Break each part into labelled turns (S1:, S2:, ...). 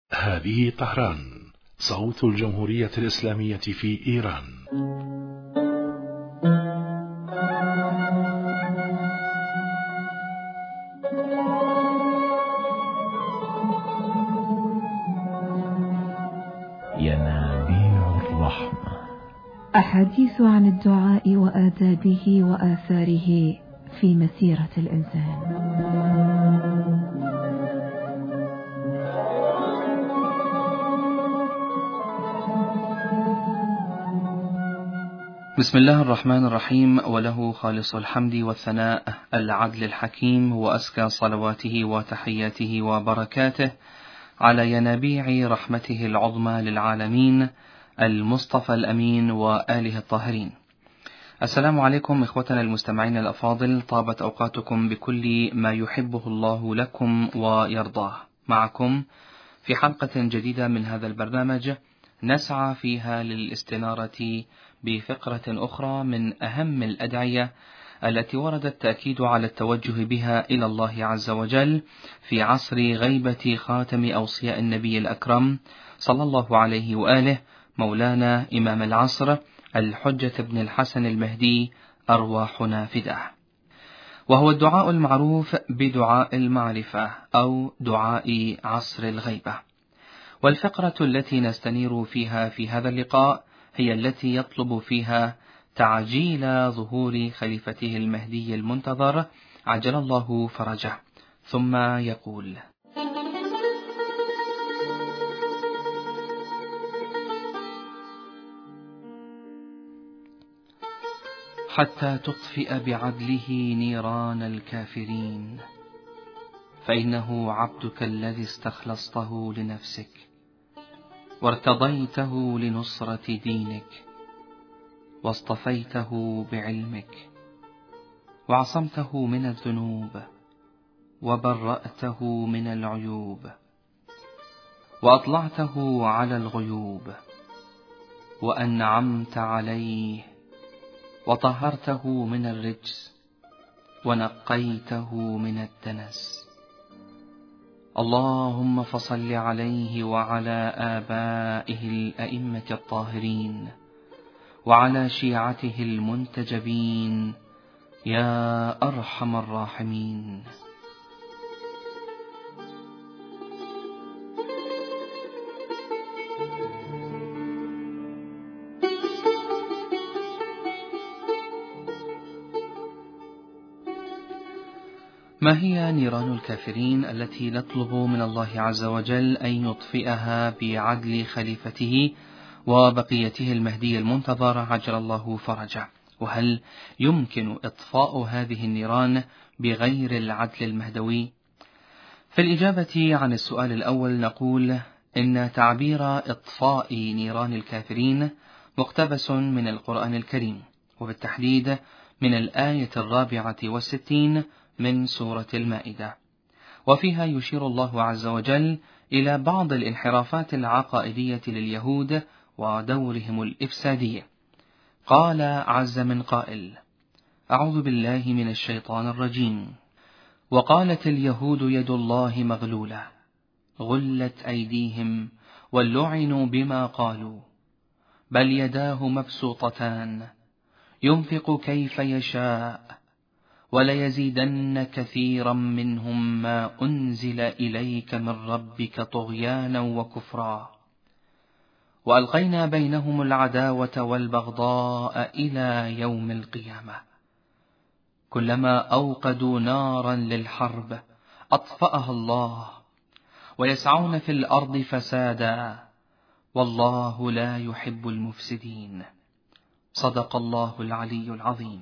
S1: هذه طهران، صوت الجمهورية الإسلامية في إيران.
S2: ينابيع الرحمة،
S3: أحاديث عن الدعاء وآدابه وآثاره في مسيرة الإنسان.
S4: بسم الله الرحمن الرحيم، وله خالص الحمد والثناء العدل الحكيم، وأزكى صلواته وتحياته وبركاته على ينابيع رحمته العظمى للعالمين المصطفى الأمين وآله الطاهرين. السلام عليكم إخوتنا المستمعين الأفاضل، طابت أوقاتكم بكل ما يحبه الله لكم ويرضاه. معكم في حلقة جديدة من هذا البرنامج نسعى فيها للاستنارة بفقرة أخرى من أهم الأدعية التي ورد التأكيد على التوجه بها إلى الله عز وجل في عصر غيبة خاتم أوصياء النبي الأكرم صلى الله عليه وآله، مولانا إمام العصر الحجة بن الحسن المهدي، أرواحنا فداه. وهو الدعاء المعروف بدعاء المعرفة أو دعاء عصر الغيبة. والفقرة التي نستنير فيها في هذا اللقاء هي التي يطلب فيها تعجيل ظهور خليفته المهدي المنتظر عجل الله فرجه، ثم يقول: حتى تطفئ بعدله نيران الكافرين، فإنه عبدك الذي استخلصته لنفسك وارتضيته لنصرة دينك، واصطفيته بعلمك، وعصمته من الذنوب، وبرأته من العيوب، وأطلعته على الغيوب، وأنعمت عليه، وطهرته من الرجس، ونقيته من الدنس. اللهم فصل عليه وعلى آبائه الأئمة الطاهرين، وعلى شيعته المنتجبين، يا أرحم الراحمين. ما هي نيران الكافرين التي نطلب من الله عز وجل أن يطفئها بعدل خليفته وبقيته المهدي المنتظر عجل الله فرجه؟ وهل يمكن إطفاء هذه النيران بغير العدل المهدوي؟ في الإجابة عن السؤال الأول نقول إن تعبير إطفاء نيران الكافرين مقتبس من القرآن الكريم، وبالتحديد من الآية 64 من سورة المائدة، وفيها يشير الله عز وجل إلى بعض الانحرافات العقائدية لليهود ودورهم الإفسادي. قال عز من قائل: أعوذ بالله من الشيطان الرجيم. وقالت اليهود يد الله مغلولة غلت أيديهم ولعنوا بما قالوا بل يداه مبسوطتان ينفق كيف يشاء وليزيدن كثيرا منهم ما أنزل إليك من ربك طغيانا وكفرا وألقينا بينهم العداوة والبغضاء إلى يوم القيامة كلما أوقدوا نارا للحرب أطفأها الله ويسعون في الأرض فسادا والله لا يحب المفسدين. صدق الله العلي العظيم.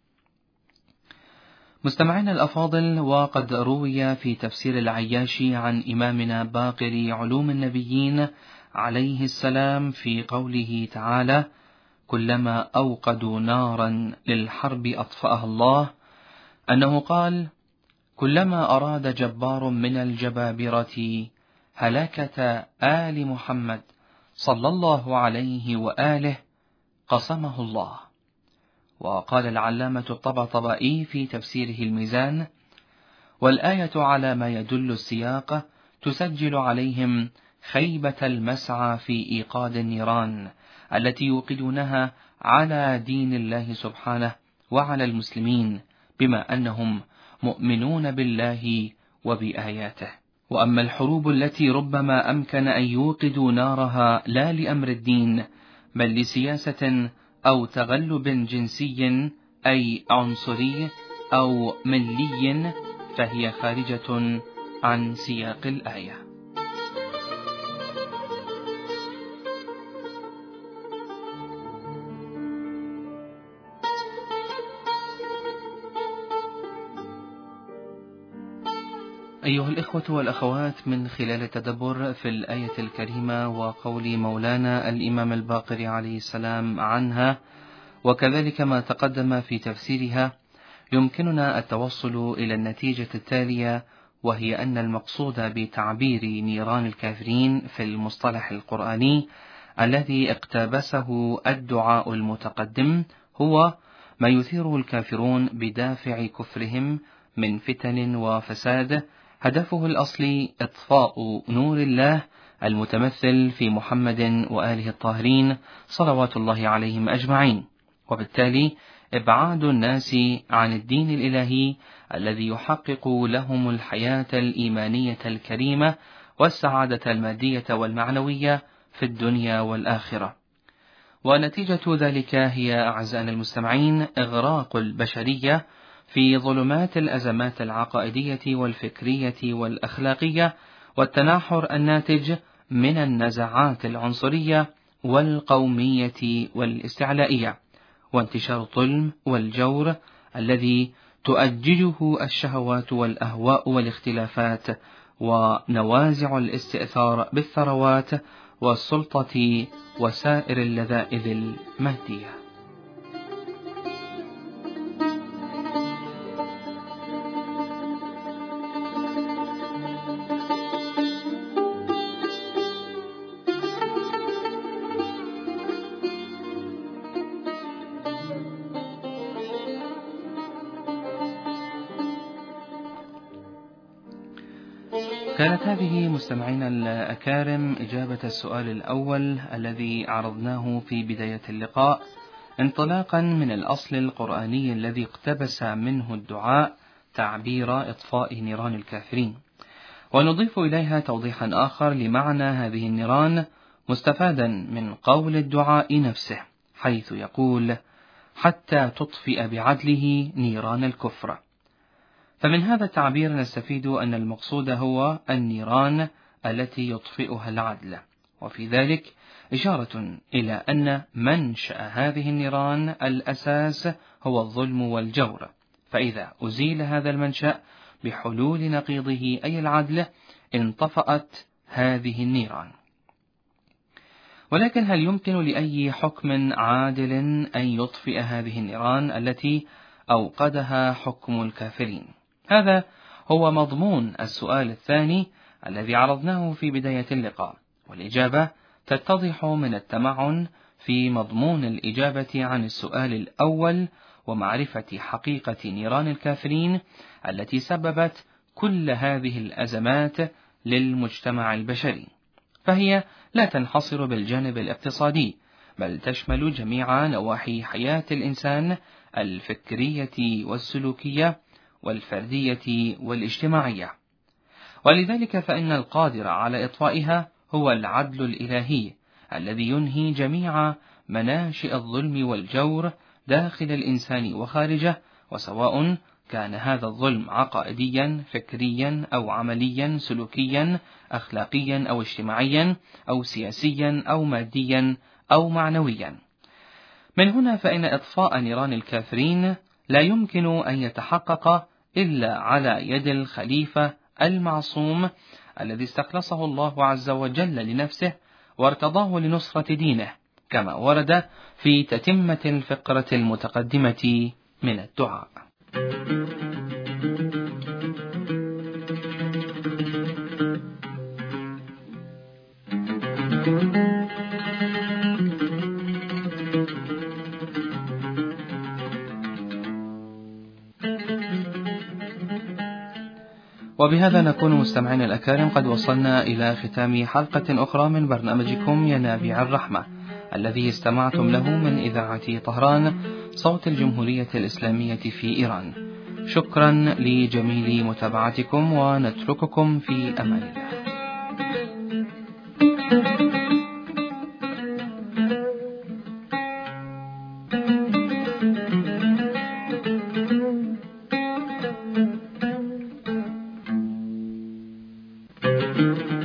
S4: مستمعينا الأفاضل، وقد روي في تفسير العياشي عن إمامنا باقر علوم النبيين عليه السلام في قوله تعالى: كلما أوقدوا نارا للحرب أطفأها الله، أنه قال: كلما أراد جبار من الجبابرة هلكة آل محمد صلى الله عليه وآله قسمه الله. وقال العلامة الطباطبائي في تفسيره الميزان: والآية على ما يدل السياق تسجل عليهم خيبة المسعى في إيقاد النيران التي يوقدونها على دين الله سبحانه وعلى المسلمين، بما أنهم مؤمنون بالله وبآياته. وأما الحروب التي ربما أمكن أن يوقدوا نارها لا لأمر الدين بل لسياسة أو تغلب جنسي أي عنصري أو ملي، فهي خارجة عن سياق الآية. أيها الإخوة والأخوات، من خلال التدبر في الآية الكريمة وقول مولانا الإمام الباقر عليه السلام عنها، وكذلك ما تقدم في تفسيرها، يمكننا التوصل إلى النتيجة التالية، وهي أن المقصود بتعبير نيران الكافرين في المصطلح القرآني الذي اقتبسه الدعاء المتقدم هو ما يثيره الكافرون بدافع كفرهم من فتن وفساد، هدفه الأصلي إطفاء نور الله المتمثل في محمد وآله الطاهرين صلوات الله عليهم أجمعين، وبالتالي إبعاد الناس عن الدين الإلهي الذي يحقق لهم الحياة الإيمانية الكريمة والسعادة المادية والمعنوية في الدنيا والآخرة. ونتيجة ذلك هي أعزائنا المستمعين إغراق البشرية في ظلمات الأزمات العقائدية والفكرية والأخلاقية والتناحر الناتج من النزعات العنصرية والقومية والاستعلائية، وانتشار الظلم والجور الذي تؤججه الشهوات والأهواء والاختلافات ونوازع الاستئثار بالثروات والسلطة وسائر اللذائذ المادية. كانت هذه مستمعينا الأكارم إجابة السؤال الأول الذي عرضناه في بداية اللقاء، انطلاقا من الأصل القرآني الذي اقتبس منه الدعاء تعبير إطفاء نيران الكافرين، ونضيف إليها توضيحا آخر لمعنى هذه النيران مستفادا من قول الدعاء نفسه، حيث يقول: حتى تطفئ بعدله نيران الكفر. فمن هذا التعبير نستفيد أن المقصود هو النيران التي يطفئها العدل، وفي ذلك إشارة إلى أن منشأ هذه النيران الأساس هو الظلم والجور، فإذا أزيل هذا المنشأ بحلول نقيضه أي العدل انطفأت هذه النيران. ولكن هل يمكن لأي حكم عادل أن يطفئ هذه النيران التي أوقدها حكم الكافرين؟ هذا هو مضمون السؤال الثاني الذي عرضناه في بداية اللقاء، والإجابة تتضح من التمعن في مضمون الإجابة عن السؤال الأول ومعرفة حقيقة نيران الكافرين التي سببت كل هذه الأزمات للمجتمع البشري، فهي لا تنحصر بالجانب الاقتصادي، بل تشمل جميع نواحي حياة الإنسان الفكرية والسلوكية والفردية والاجتماعية. ولذلك فإن القادر على إطفائها هو العدل الإلهي الذي ينهي جميع مناشئ الظلم والجور داخل الإنسان وخارجه، وسواء كان هذا الظلم عقائديا فكريا أو عمليا سلوكيا أخلاقيا أو اجتماعيا أو سياسيا أو ماديا أو معنويا. من هنا فإن إطفاء نيران الكافرين لا يمكن أن يتحقق إلا على يد الخليفة المعصوم الذي استخلصه الله عز وجل لنفسه وارتضاه لنصرة دينه، كما ورد في تتمة الفقرة المتقدمة من الدعاء. وبهذا نكون مستمعين الأكارم قد وصلنا إلى ختام حلقة أخرى من برنامجكم ينابيع الرحمة الذي استمعتم له من إذاعة طهران صوت الجمهورية الإسلامية في إيران. شكرا لجميل متابعتكم ونترككم في أمان الله.